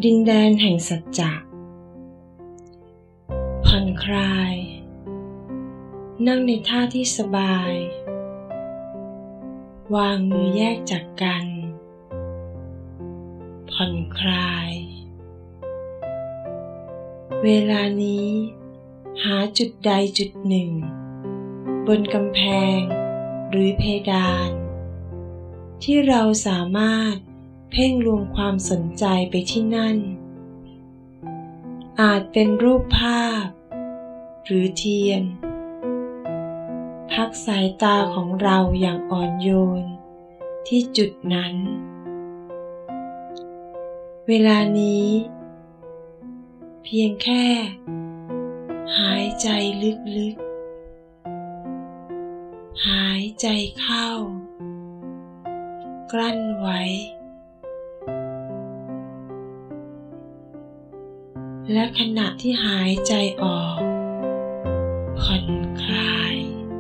ดินแดนแห่งสัจจะผ่อนคลายนั่งในท่าที่สบายวางมือแยกจากกันผ่อนคลายเวลานี้หาจุดใดจุดหนึ่งบนกำแพงหรือเพดานที่เราสามารถเพ่งรวมความสนใจไปที่นั่นอาจเป็นรูปภาพหรือเทียนพักสายตาของเราอย่างอ่อนโยนที่จุดนั้นเวลานี้เพียงแค่หายใจลึกๆหายใจเข้ากลั้นไว้และขณะที่หายใจออกผ่อนคลาย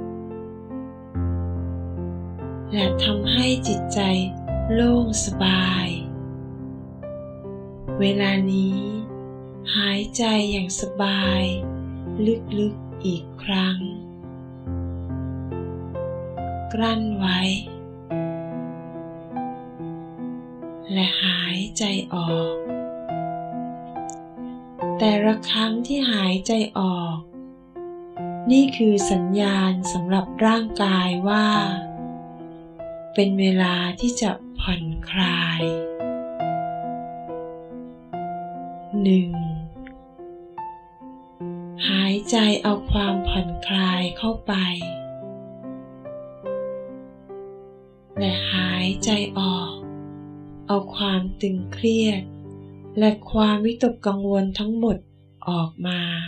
และทำให้จิตใจโล่งสบายเวลานี้หายใจอย่างสบายลึกๆอีกครั้งกลั้นไว้และหายใจออกแต่ละครั้งที่หายใจออกนี่คือสัญญาณสำหรับร่างกายว่าเป็นเวลาที่จะผ่อนคลาย 1. หายใจเอาความผ่อนคลายเข้าไปและหายใจออกเอาความตึงเครียดและความวิตกกังวลทั้งหมดออกมา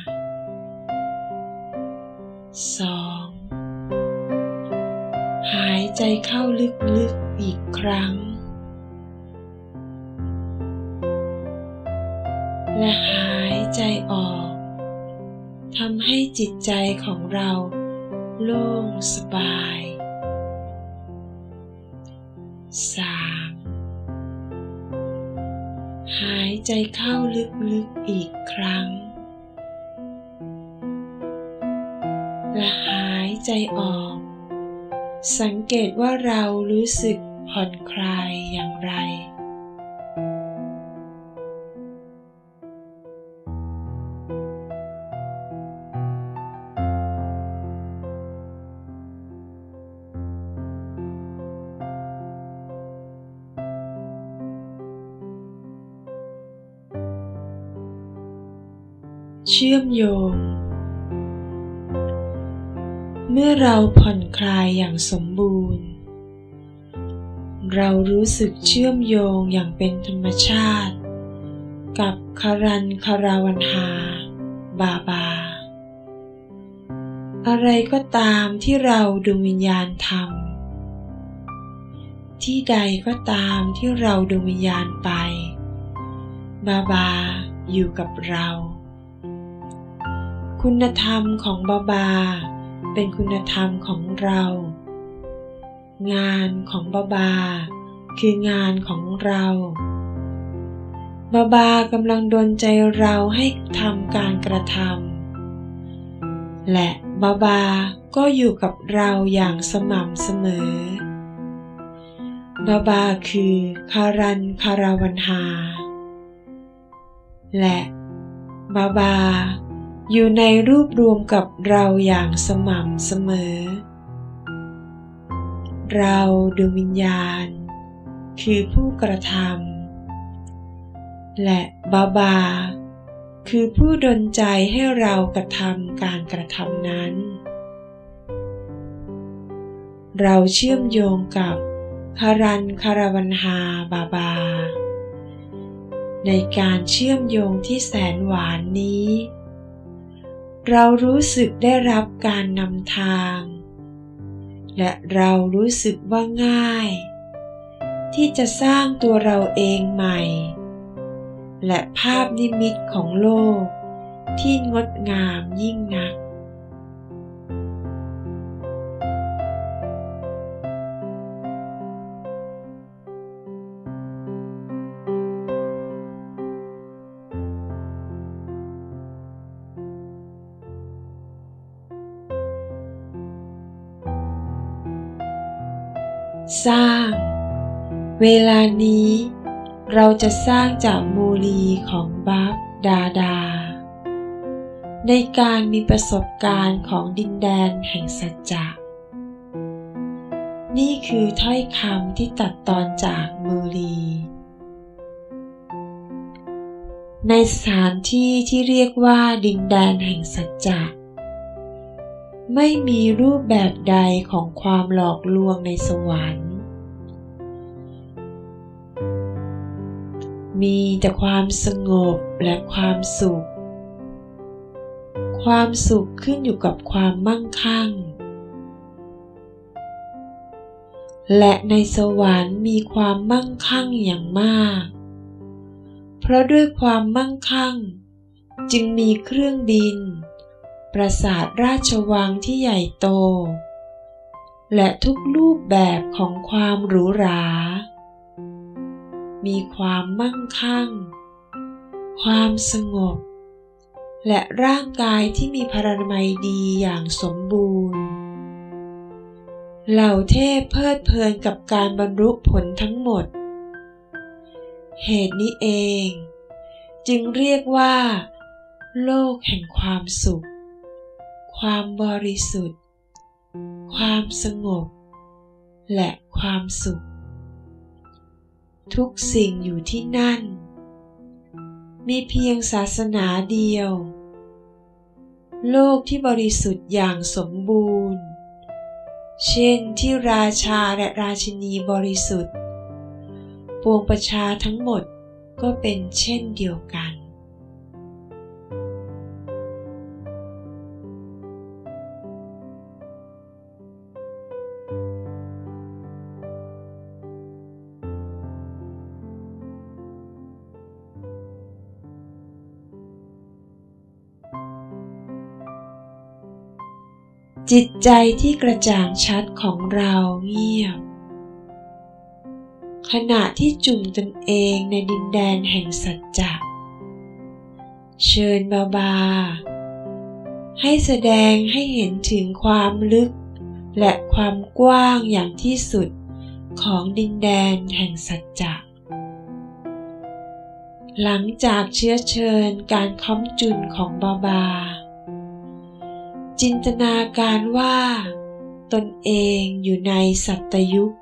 2. หายใจเข้าลึกๆอีกครั้งและหายใจออกทำให้จิตใจของเราโล่งสบาย 3. หายใจเข้าลึกๆอีกครั้งและหายใจออกสังเกตว่าเรารู้สึกผ่อนคลายอย่างไรเชื่อมโยงเมื่อเราผ่อนคลายอย่างสมบูรณ์เรารู้สึกเชื่อมโยงอย่างเป็นธรรมชาติกับคารันคาราวันหาบาบาอะไรก็ตามที่เราดวงวิญญาณทำที่ใดก็ตามที่เราดวงวิญญาณไปบาบาอยู่กับเราคุณธรรมของบาบาเป็นคุณธรรมของเรางานของบาบาคืองานของเราบาบากำลังดลใจเราให้ทำการกระทำและบาบาก็อยู่กับเราอย่างสม่ำเสมอบาบาคือคารันคาราวันหาและบาบาอยู่ในรูปรวมกับเราอย่างสม่ำเสมอเราดวงวิญญาณคือผู้กระทำและบาบาคือผู้ดลใจให้เรากระทำการกระทำนั้นเราเชื่อมโยงกับคารันคาราวันหาบาบาในการเชื่อมโยงที่แสนหวานนี้เรารู้สึกได้รับการนำทางและเรารู้สึกว่าง่ายที่จะสร้างตัวเราเองใหม่และภาพนิมิตของโลกที่งดงามยิ่งนักสร้างเวลานี้เราจะสร้างจากมูลีของบัพดาดาในการมีประสบการณ์ของดินแดนแห่งสัจจะนี่คือถ้อยคำที่ตัดตอนจากมูลีในสถานที่ที่เรียกว่าดินแดนแห่งสัจจะไม่มีรูปแบบใดของความหลอกลวงในสวรรค์มีแต่ความสงบและความสุขความสุขขึ้นอยู่กับความมั่งคั่งและในสวรรค์มีความมั่งคั่งอย่างมากเพราะด้วยความมั่งคั่งจึงมีเครื่องบินปราสาทราชวังที่ใหญ่โตและทุกรูปแบบของความหรูหรามีความมั่งคั่งความสงบและร่างกายที่มีพลานามัยดีอย่างสมบูรณ์เหล่าเทพเพลิดเพลินกับการบรรลุผลทั้งหมดเหตุนี้เองจึงเรียกว่าโลกแห่งความสุขความบริสุทธิ์ความสงบและความสุขทุกสิ่งอยู่ที่นั่นมีเพียงศาสนาเดียวโลกที่บริสุทธิ์อย่างสมบูรณ์เช่นที่ราชาและราชินีบริสุทธิ์ปวงประชาทั้งหมดก็เป็นเช่นเดียวกันจิตใจที่กระจ่างชัดของเราเงียบขณะที่จุ่มตนเองในดินแดนแห่งสัจจะเชิญบาให้แสดงให้เห็นถึงความลึกและความกว้างอย่างที่สุดของดินแดนแห่งสัจจะหลังจากเชื้อเชิญการค้ำจุนของบาจินตนาการว่าตนเองอยู่ในสัตตยุค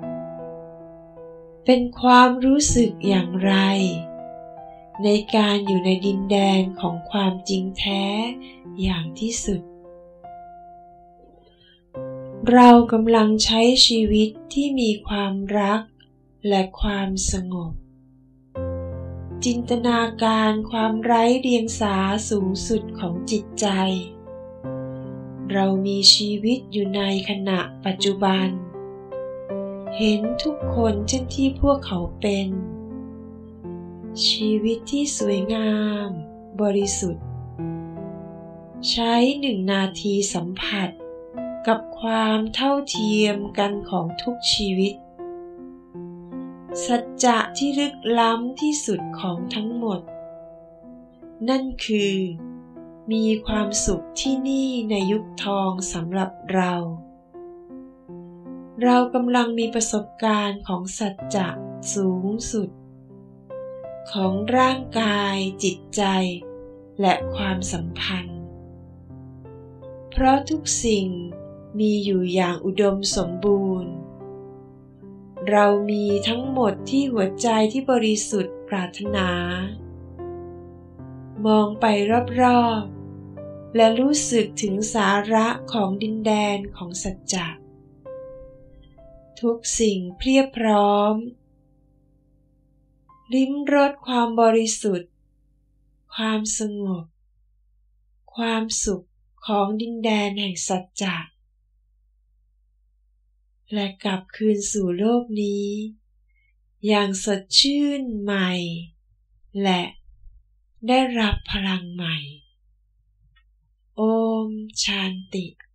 เป็นความรู้สึกอย่างไรในการอยู่ในดินแดนของความจริงแท้อย่างที่สุดเรากำลังใช้ชีวิตที่มีความรักและความสงบจินตนาการความไร้เดียงสาสูงสุดของจิตใจเรามีชีวิตอยู่ในขณะปัจจุบันเห็นทุกคนเช่นที่พวกเขาเป็นชีวิตที่สวยงามบริสุทธิ์ใช้1 นาทีสัมผัสกับความเท่าเทียมกันของทุกชีวิตสัจจะที่ลึกล้ำที่สุดของทั้งหมดนั่นคือมีความสุขที่นี่ในยุคทองสำหรับเรากำลังมีประสบการณ์ของสัจจะสูงสุดของร่างกายจิตใจและความสัมพันธ์เพราะทุกสิ่งมีอยู่อย่างอุดมสมบูรณ์เรามีทั้งหมดที่หัวใจที่บริสุทธิ์ปรารถนามองไปรอบๆและรู้สึกถึงสาระของดินแดนของสัจจะทุกสิ่งเพียบพร้อมลิ้มรสความบริสุทธิ์ความสงบความสุขของดินแดนแห่งสัจจะและกลับคืนสู่โลกนี้อย่างสดชื่นใหม่และได้รับพลังใหม่โอมชานติ